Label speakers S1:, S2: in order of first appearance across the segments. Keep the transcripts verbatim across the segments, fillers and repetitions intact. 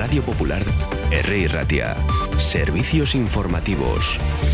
S1: Radio Popular, R. Ratia. Servicios informativos.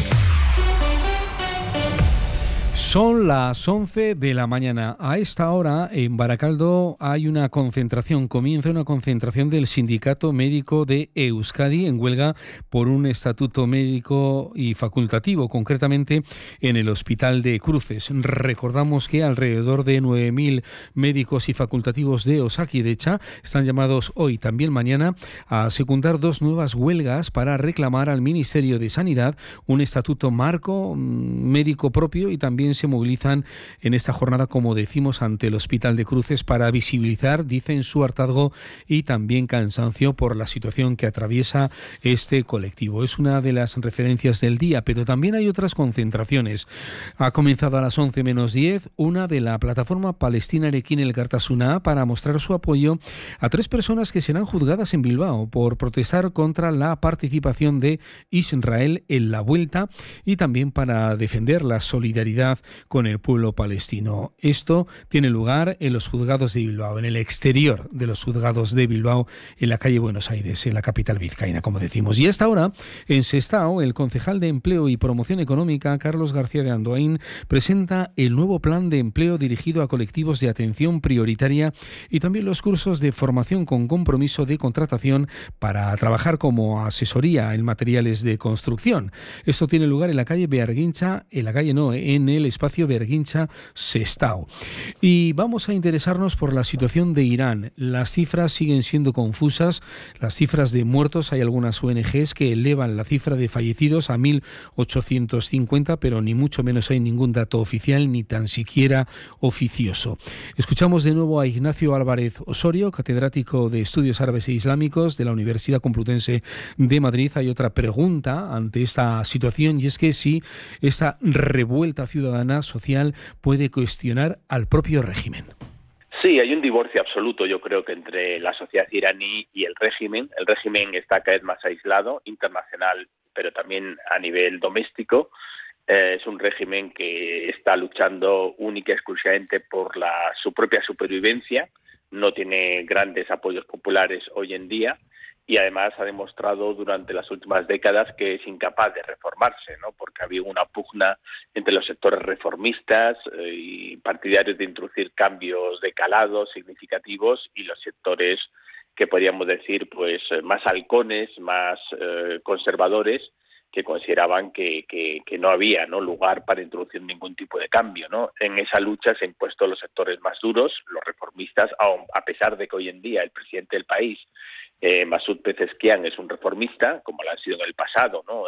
S2: Son las once de la mañana. A esta hora en Baracaldo hay una concentración, comienza una concentración del Sindicato Médico de Euskadi en huelga por un estatuto médico y facultativo, concretamente en el Hospital de Cruces. Recordamos que alrededor de nueve mil médicos y facultativos de Osakidetza están llamados hoy, también mañana, a secundar dos nuevas huelgas para reclamar al Ministerio de Sanidad un estatuto marco médico propio, y también se movilizan en esta jornada, como decimos, ante el Hospital de Cruces para visibilizar, dicen, su hartazgo y también cansancio por la situación que atraviesa este colectivo. Es una de las referencias del día, pero también hay otras concentraciones. Ha comenzado a las once menos diez una de la plataforma palestina Erekin Elkartasuna para mostrar su apoyo a tres personas que serán juzgadas en Bilbao por protestar contra la participación de Israel en la vuelta y también para defender la solidaridad con el pueblo palestino. Esto tiene lugar en los juzgados de Bilbao, en el exterior de los juzgados de Bilbao, en la calle Buenos Aires, en la capital vizcaína, como decimos. Y a esta hora, en Sestao, el concejal de Empleo y Promoción Económica, Carlos García de Andoain, presenta el nuevo plan de empleo dirigido a colectivos de atención prioritaria y también los cursos de formación con compromiso de contratación para trabajar como asesoría en materiales de construcción. Esto tiene lugar en la calle Bearguincha, en la calle no, en el espacio Bearguincha Sestao. Y vamos a interesarnos por la situación de Irán. Las cifras siguen siendo confusas, las cifras de muertos. Hay algunas O N Ges que elevan la cifra de fallecidos a mil ochocientos cincuenta, pero ni mucho menos hay ningún dato oficial, ni tan siquiera oficioso. Escuchamos de nuevo a Ignacio Álvarez Osorio, catedrático de Estudios Árabes e Islámicos de la Universidad Complutense de Madrid. Hay otra pregunta ante esta situación, y es que si esta revuelta ciudadana social puede cuestionar al propio régimen.
S3: Sí, hay un divorcio absoluto, yo creo, que entre la sociedad iraní y el régimen. El régimen está cada vez más aislado, internacional, pero también a nivel doméstico. Eh, es un régimen que está luchando única y exclusivamente por la, su propia supervivencia. No tiene grandes apoyos populares hoy en día. Y además ha demostrado durante las últimas décadas que es incapaz de reformarse, ¿no? Porque había una pugna entre los sectores reformistas eh, y partidarios de introducir cambios de calado significativos, y los sectores que podríamos decir pues más halcones, más eh, conservadores, que consideraban que, que, que no había no lugar para introducir ningún tipo de cambio, ¿no? En esa lucha se han impuesto los sectores más duros, los reformistas, a pesar de que hoy en día el presidente del país, Eh, Masoud Pezeshkian, es un reformista, como lo ha sido en el pasado, ¿no?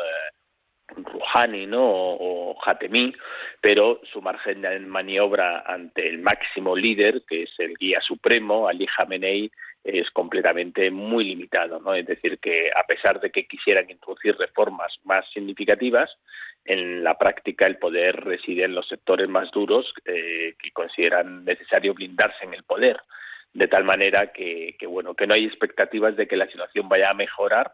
S3: Eh, Rouhani, ¿no? O, o Hatemi, pero su margen de maniobra ante el máximo líder, que es el guía supremo, Ali Khamenei, es completamente muy limitado, ¿no? Es decir, que a pesar de que quisieran introducir reformas más significativas, en la práctica el poder reside en los sectores más duros eh, que consideran necesario blindarse en el poder. De tal manera que, que, bueno, que no hay expectativas de que la situación vaya a mejorar.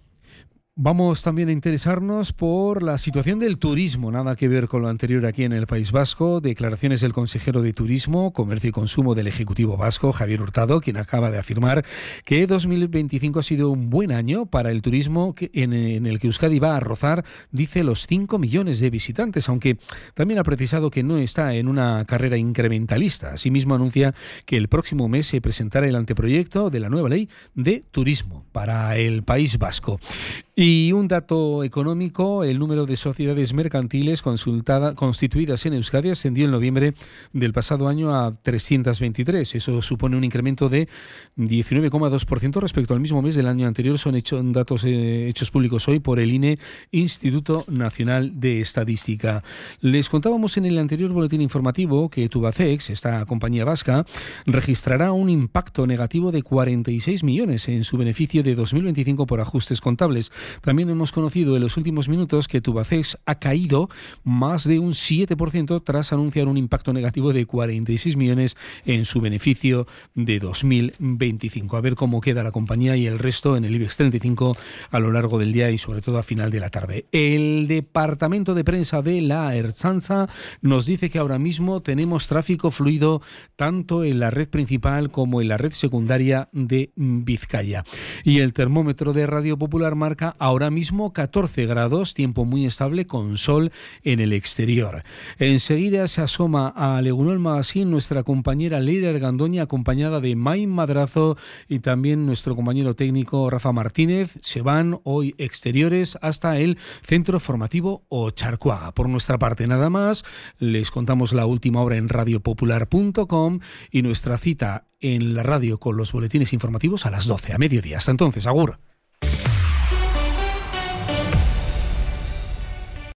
S2: Vamos también a interesarnos por la situación del turismo, nada que ver con lo anterior aquí en el País Vasco. Declaraciones del consejero de Turismo, Comercio y Consumo del Ejecutivo Vasco, Javier Hurtado, quien acaba de afirmar que dos mil veinticinco ha sido un buen año para el turismo, en, en el que Euskadi va a rozar, dice, los cinco millones de visitantes, aunque también ha precisado que no está en una carrera incrementalista. Asimismo, anuncia que el próximo mes se presentará el anteproyecto de la nueva ley de turismo para el País Vasco. Y un dato económico: el número de sociedades mercantiles consultada, constituidas en Euskadi ascendió en noviembre del pasado año a trescientas veintitrés. Eso supone un incremento de diecinueve coma dos por ciento respecto al mismo mes del año anterior. Son hechos, datos eh, hechos públicos hoy por el I N E, Instituto Nacional de Estadística. Les contábamos en el anterior boletín informativo que Tubacex, esta compañía vasca, registrará un impacto negativo de cuarenta y seis millones en su beneficio de dos mil veinticinco por ajustes contables. También hemos conocido en los últimos minutos que Tubacex ha caído más de un siete por ciento tras anunciar un impacto negativo de cuarenta y seis millones en su beneficio de dos mil veinticinco. A ver cómo queda la compañía y el resto en el IBEX treinta y cinco a lo largo del día y sobre todo a final de la tarde. El departamento de prensa de la Ertzaintza nos dice que ahora mismo tenemos tráfico fluido tanto en la red principal como en la red secundaria de Vizcaya. Y el termómetro de Radio Popular marca ahora mismo catorce grados, tiempo muy estable con sol en el exterior. Enseguida se asoma a Legunol Magazine nuestra compañera Leira Ergandoña, acompañada de May Madrazo y también nuestro compañero técnico Rafa Martínez. Se van hoy exteriores hasta el Centro Formativo Ocharcoaga. Por nuestra parte nada más, les contamos la última hora en radio popular punto com y nuestra cita en la radio con los boletines informativos a las doce, a mediodía. Hasta entonces, agur.